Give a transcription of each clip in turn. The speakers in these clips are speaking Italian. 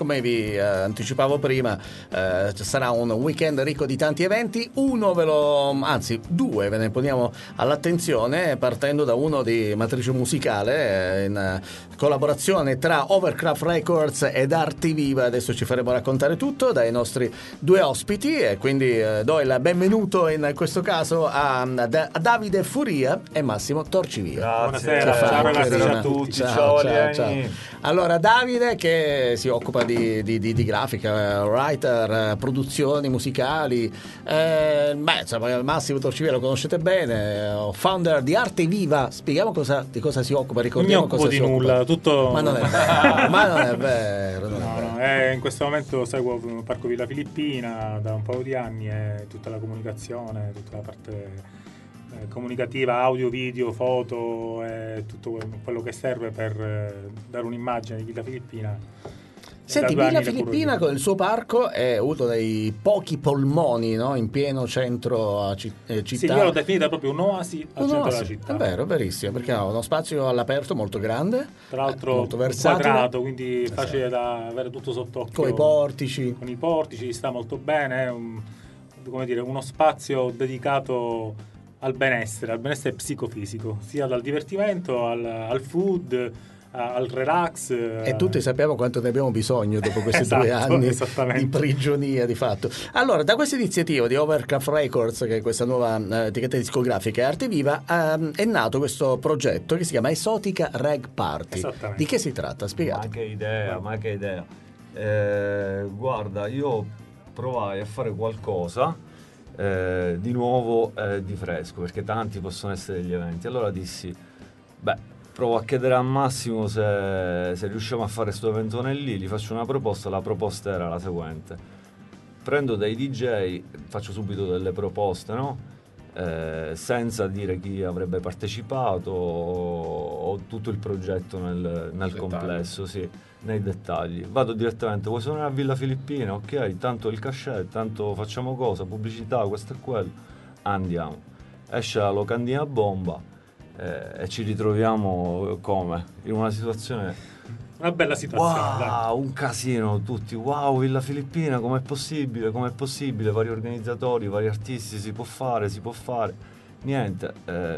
come vi anticipavo prima, sarà un weekend ricco di tanti eventi. Due ve ne poniamo all'attenzione, partendo da uno di matrice musicale, in collaborazione tra Overcraft Records ed Arte Viva. Adesso ci faremo raccontare tutto dai nostri due ospiti, e quindi do il benvenuto in questo caso a Davide Furia e Massimo Torcivia. Buonasera, ciao ragazzi, ciao a tutti, ciao. Allora, Davide, che si occupa di grafica, writer, produzioni musicali, Massimo Torcivia lo conoscete bene, founder di Arte Viva. Spieghiamo di cosa si occupa, ricordiamo cosa si occupa. Non mi occupo di nulla, tutto... Ma non è vero, in questo momento seguo Parco Villa Filippina da un paio di anni, e tutta la comunicazione, tutta la parte comunicativa, audio, video, foto, e tutto quello che serve per dare un'immagine di Villa Filippina. Senti, Villa Filippina con il suo parco è uno dei pochi polmoni, no? In pieno centro città. Sì, io l'ho definita proprio un'oasi al centro della città. È vero, verissimo, perché ha uno spazio all'aperto molto grande, tra l'altro molto versatile, quadrato, quindi facile da avere tutto sott'occhio. Con i portici. Con i portici sta molto bene, è uno spazio dedicato al benessere psicofisico, sia dal divertimento al food, al relax. E tutti sappiamo quanto ne abbiamo bisogno dopo questi 2 anni di prigionia di fatto. Allora, da questa iniziativa di Overcraft Records, che è questa nuova etichetta discografica e Arte Viva, è nato questo progetto che si chiama Esotica Reg Party. Di che si tratta? Spiegate. Ma che idea. Guarda, io provai a fare qualcosa di nuovo, di fresco, perché tanti possono essere degli eventi. Allora dissi, provo a chiedere a Massimo se riusciamo a fare questo eventone lì, gli faccio una proposta. La proposta era la seguente: prendo dei DJ, faccio subito delle proposte, no? Senza dire chi avrebbe partecipato o tutto il progetto nel complesso, sì, nei dettagli. Vado direttamente: vuoi suonare a Villa Filippina? Ok, tanto il cachet, tanto facciamo cosa, pubblicità, questo e quello, andiamo. Esce la locandina bomba, e ci ritroviamo in una situazione, una bella situazione, wow, un casino, tutti wow, Villa Filippina, com'è possibile, vari organizzatori, vari artisti, si può fare, niente,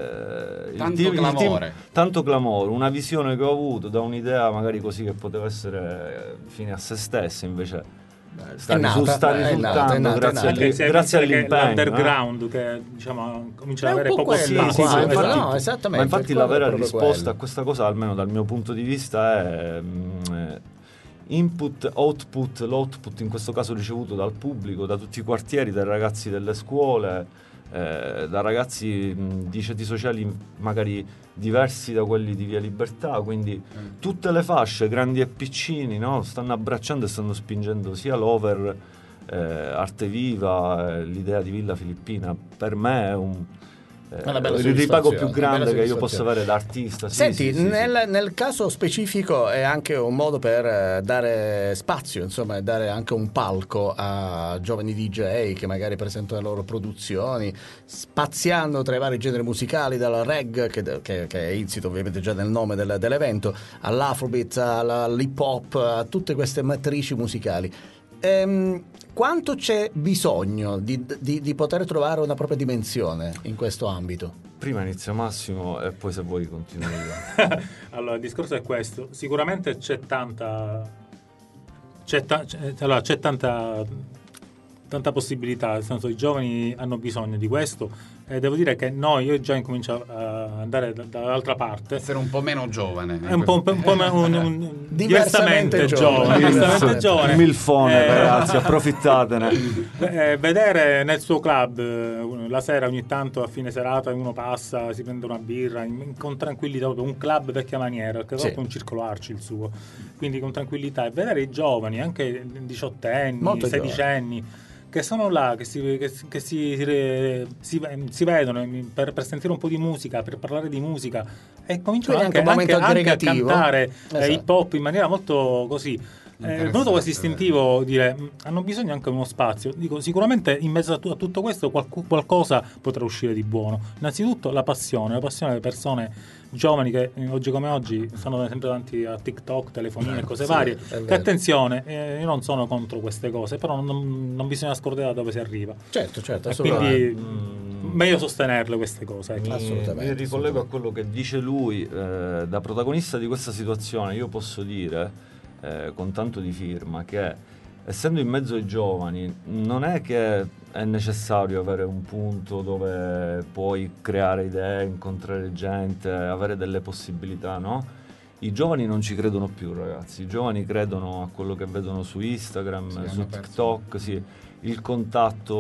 tanto clamore, una visione che ho avuto da un'idea magari così che poteva essere fine a se stessa, invece sta risultando grazie all'impegno, l'underground che comincia ad avere poco spazio. Ma infatti la vera risposta a questa cosa, almeno dal mio punto di vista, è input, output. L'output in questo caso ricevuto dal pubblico, da tutti i quartieri, dai ragazzi delle scuole, da ragazzi di ceti sociali magari diversi da quelli di Via Libertà, quindi tutte le fasce, grandi e piccini, no? Stanno abbracciando e stanno spingendo sia l'Over, Arte Viva, l'idea di Villa Filippina. Per me è il ripago più grande che io possa avere da artista. Senti, nel caso specifico è anche un modo per dare spazio, insomma, dare anche un palco a giovani DJ che magari presentano le loro produzioni, spaziando tra i vari generi musicali, dalla reg, che è insito ovviamente già nel nome dell'evento, all'afrobeat, all'hip hop, a tutte queste matrici musicali. Quanto c'è bisogno di poter trovare una propria dimensione in questo ambito? Prima inizia Massimo e poi se vuoi continui. Allora, il discorso è questo: sicuramente c'è tanta possibilità, nel senso i giovani hanno bisogno di questo, e devo dire che io già incomincio a andare dall'altra parte, essere un po' meno giovane, è un po' diversamente giovane, un milfone, ragazzi, approfittatene. Vedere nel suo club la sera, ogni tanto a fine serata uno passa, si prende una birra con tranquillità, un club vecchia maniera, perché è proprio un circolo Arci il suo, quindi con tranquillità, e vedere i giovani, anche 18enni, 16enni, che sono là, che si vedono per sentire un po' di musica, per parlare di musica, e cominciano anche a cantare hip hop in maniera molto così. È venuto questo istintivo dire hanno bisogno anche di uno spazio. Dico, sicuramente in mezzo a tutto questo qualcosa potrà uscire di buono. Innanzitutto la passione delle persone giovani che oggi come oggi stanno sempre davanti a TikTok, telefonine e cose sì, varie. è vero. Che attenzione, io non sono contro queste cose, però non bisogna scordare da dove si arriva. Certo, E assolutamente. quindi meglio sostenerle queste cose. Ecco. Assolutamente, Mi ricollego a quello che dice lui, da protagonista di questa situazione. Io posso dire con tanto di firma che, essendo in mezzo ai giovani, non è che è necessario avere un punto dove puoi creare idee, incontrare gente, avere delle possibilità, no? I giovani non ci credono più, ragazzi. I giovani credono a quello che vedono su Instagram, su TikTok, sì. Il contatto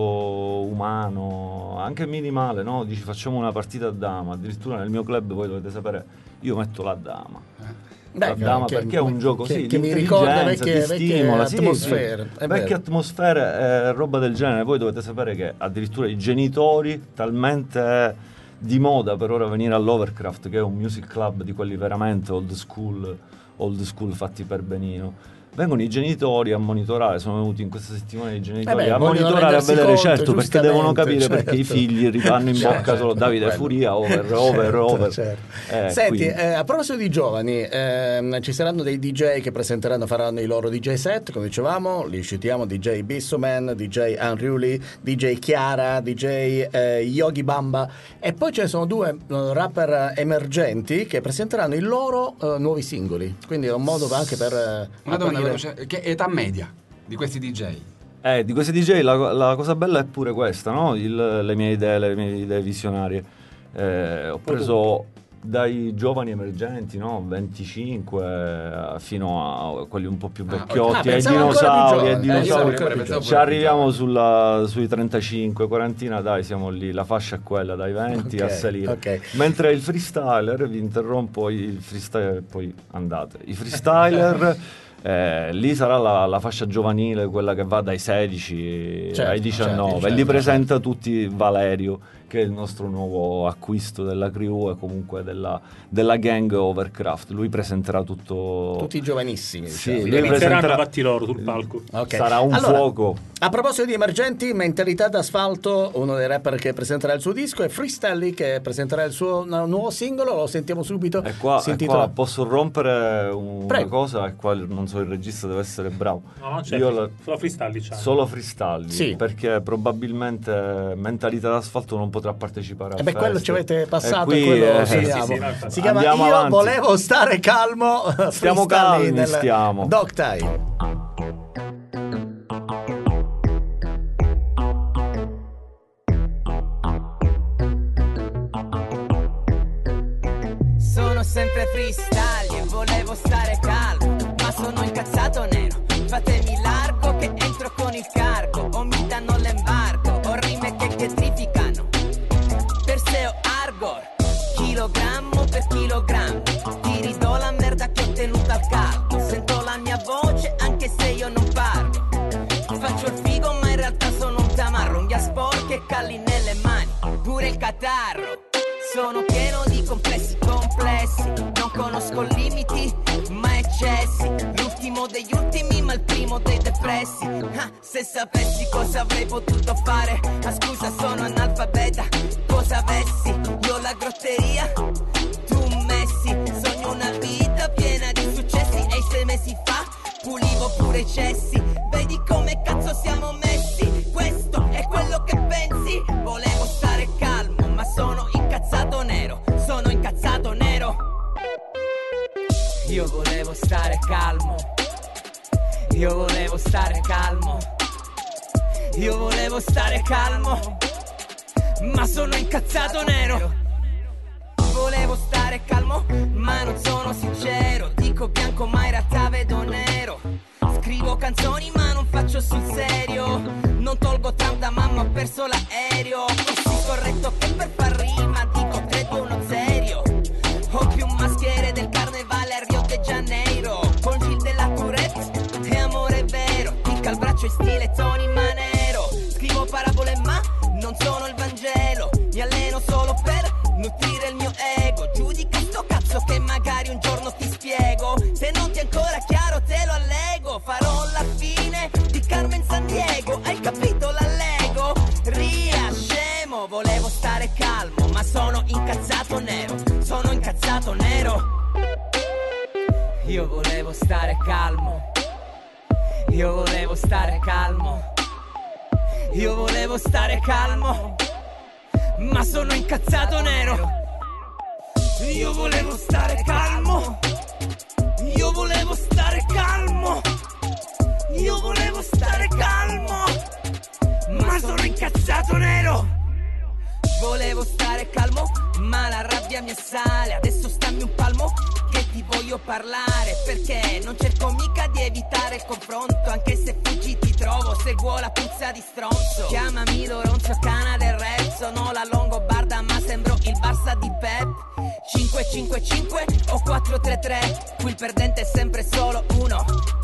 umano, anche minimale, no? Dici facciamo una partita a dama, addirittura nel mio club, voi dovete sapere, io metto la dama. La dama perché è un gioco che mi ricorda ti stimola, atmosfere. Vecchie atmosfere, roba del genere. Voi dovete sapere che addirittura i genitori, talmente di moda per ora venire all'Overcraft, che è un music club di quelli veramente old school fatti per benino, vengono i genitori a monitorare. Sono venuti in questa settimana i genitori a monitorare, a vedere, certo, perché devono capire perché i figli rivanno in bocca solo Davide Furia, over. Certo. Senti, a proposito di giovani, ci saranno dei DJ che faranno i loro DJ set, come dicevamo, li citiamo: DJ Bissoman, DJ Unruly, DJ Chiara, DJ Yogi Bamba, e poi ce ne sono due rapper emergenti che presenteranno i loro nuovi singoli, quindi è un modo anche per che età media di questi DJ? Di questi DJ la cosa bella è pure questa, no? Le mie idee visionarie. Ho preso dai giovani emergenti, no? 25 fino a quelli un po' più vecchiotti, ai dinosauri. Ci arriviamo sui 35, quarantina, dai, siamo lì, la fascia è quella, dai 20 a salire. Mentre il freestyler, vi interrompo, il freestyler, poi andate. I freestyler lì sarà la fascia giovanile, quella che va dai 16 ai 19, e li presenta tutti Valerio, che è il nostro nuovo acquisto della crew e comunque della gang Overcraft. Lui presenterà tutti i giovanissimi, diciamo. Sì, lui presenterà fatti loro sul palco. Sarà un fuoco. A proposito di emergenti, Mentalità d'Asfalto, uno dei rapper che presenterà il suo disco, e Freestelly che presenterà il suo nuovo singolo. Lo sentiamo subito. E qua posso rompere una cosa, e qua non so, il regista deve essere bravo. No, solo freestyle, diciamo. Solo freestyle, sì, perché probabilmente Mentalità d'Asfalto non potrà partecipare a feste. Quello ci avete passato, qui, quello si chiama Io avanti. Volevo stare calmo. Stiamo calmi, stiamo. Dog Time. Sono sempre freestyle e volevo stare calmo, ma sono incazzato nero. Fatemi largo che entro con il cargo, o mi danno l'embargo, o rime che trificano. Perseo Argor, chilogrammo per chilogrammo, ti ridò la merda che ho tenuto al caldo. Sento la mia voce anche se io non parlo. Faccio il figo ma in realtà sono un tamarro, unghia sporche e calli nelle mani, pure il catarro. Sono pieno di complessi, non conosco limiti ma eccessi. L'ultimo degli ultimi ma il primo dei depressi. Se sapessi cosa avrei potuto fare, scusa sono analfabeta, cosa avessi? Io la grotteria, tu Messi. Sogno una vita piena di successi, e 6 mesi fa pulivo pure i cessi. Vedi come cazzo siamo messi, questo è quello che pensi. Volevo stare calmo ma sono incazzato nero, sono incazzato nero. Io volevo stare calmo, io volevo stare calmo, io volevo stare calmo, ma sono incazzato nero. Volevo stare calmo, ma non sono sincero. Dico bianco ma in realtà vedo nero. Scrivo canzoni ma non faccio sul serio. Non tolgo Trump da mamma, ho perso l'aereo. Così corretto che per far rima dico 3, 2, 1, serio. Ho più maschere del carnevale a Rio de Janeiro. Con Gil della Tourette e amore vero. Picca al braccio e stile Tony Manero. Scrivo parabole ma non sono il Vangelo. Mi alleno solo per nutrire il mio ego. Giudica sto cazzo che magari un giorno ti spiego. Se non ti è ancora chiaro te lo allego. Farò la fine di Carmen Sandiego. Hai capito, l'allego? Ria, scemo. Volevo stare calmo ma sono incazzato nero. Sono incazzato Io volevo stare calmo, io volevo stare calmo, io volevo stare calmo, ma sono incazzato nero. Io volevo stare calmo, io volevo stare calmo, io volevo stare calmo, ma sono incazzato nero. Volevo stare calmo, ma la rabbia mi assale. Adesso stammi un palmo che ti voglio parlare, perché non cerco mica di evitare il confronto. Anche se fuggi ti trovo, seguo la puzza di stronzo. Chiamami Loronzo, Cana del Rap. Sono la Longobarda ma sembro il Barça di Pep. 5-5-5 o 4-3-3, qui il perdente è sempre solo uno,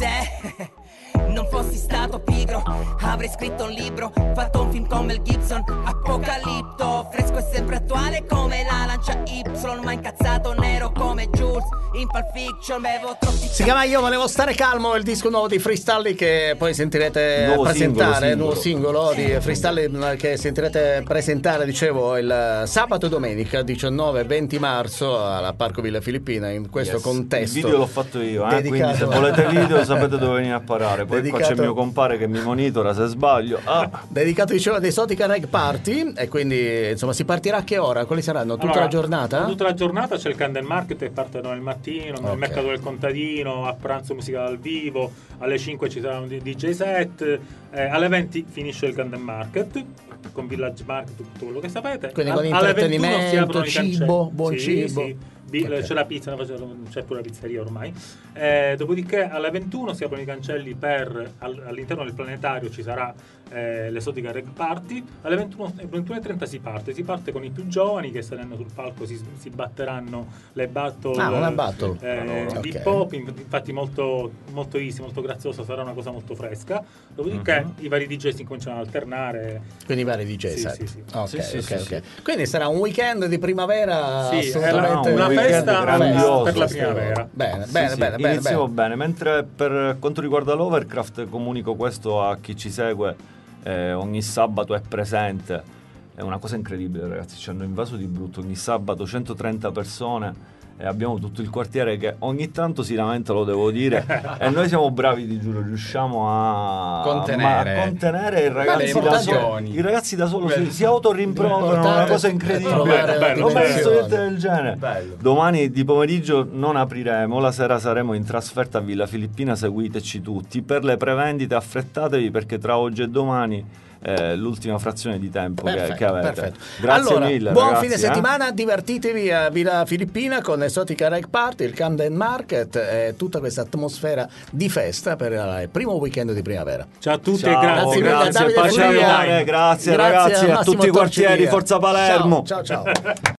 te. Non fossi stato pigro, avrei scritto un libro, fatto un film con Mel Gibson, Apocalipto. Fresco e sempre attuale come la lancia Y, ma incazzato nero come Jules in Pulp Fiction. Bevo troppi. Si chiama Io volevo stare calmo, il disco nuovo di Freestyle che poi sentirete Nuovo presentare, singolo. nuovo singolo di Freestyle che sentirete presentare, dicevo, il sabato e domenica 19 e 20 marzo al Parco Villa Filippina, in questo contesto. Il video l'ho fatto io, quindi dedicato- se volete video sapete dove venire a parare. Poi qua c'è Dedicato- il mio compare che mi monitora se sbaglio. Dedicato, dicevo, ad Esotica Reg Party, e quindi insomma si partirà a che ora? Quali saranno? Tutta Allora, la giornata? Tutta la giornata c'è il Candle Market che parte nel mattino, nel Ok. mercato del contadino, a pranzo musica dal vivo, alle 5 ci sarà un DJ set, alle 20 finisce il Candle Market con Village Market, tutto quello che sapete. Quindi con Alle 21 si intrattenimento, aprono i cancelli. cibo, buon Sì, cibo. sì. Ok. C'è la pizza, c'è pure la pizzeria ormai. Dopodiché alle 21 si aprono i cancelli per all'interno del planetario ci sarà l'Esotica Reg Party. Alle 21:30 si parte con i più giovani che saranno sul palco, si batteranno le battle, una battle. di Ok. hip hop, infatti molto, molto easy, molto graziosa, sarà una cosa molto fresca. Dopodiché i vari DJ si cominciano ad alternare. Quindi vari DJ Sì, set. sì, sì. Ok, Sì, sì, ok, sì, ok. sì. Quindi sarà un weekend di primavera Sì, assolutamente è una un weekend festa grandioso, per la sì. primavera. Bene, Sì, bene, sì, bene, bene, iniziamo bene. bene. Mentre per quanto riguarda l'Overcraft, comunico questo a chi ci segue, ogni sabato è presente. È una cosa incredibile, ragazzi, ci hanno invaso di brutto ogni sabato 130 persone e abbiamo tutto il quartiere che ogni tanto si lamenta, lo devo dire, e noi siamo bravi, ti giuro, riusciamo a contenere i ragazzi da solo. emozioni. I ragazzi da solo si autorimproverano, una cosa incredibile. Trovare Non ho mai visto dimensioni. niente del genere. Bello. Domani di pomeriggio non apriremo, la sera saremo in trasferta a Villa Filippina, seguiteci tutti. Per le prevendite affrettatevi perché tra oggi e domani l'ultima frazione di tempo che avete. Perfetto. Grazie allora, mille, buon ragazzi, fine settimana, divertitevi a Villa Filippina con Esotica Reg Party, il Camden Market e tutta questa atmosfera di festa per il primo weekend di primavera. Ciao a tutti Ciao, e grazie. mille, grazie, Davide pace e Furia. amore, grazie Grazie ragazzi a a Massimo tutti i quartieri, Torcilia. Forza Palermo. Ciao, ciao.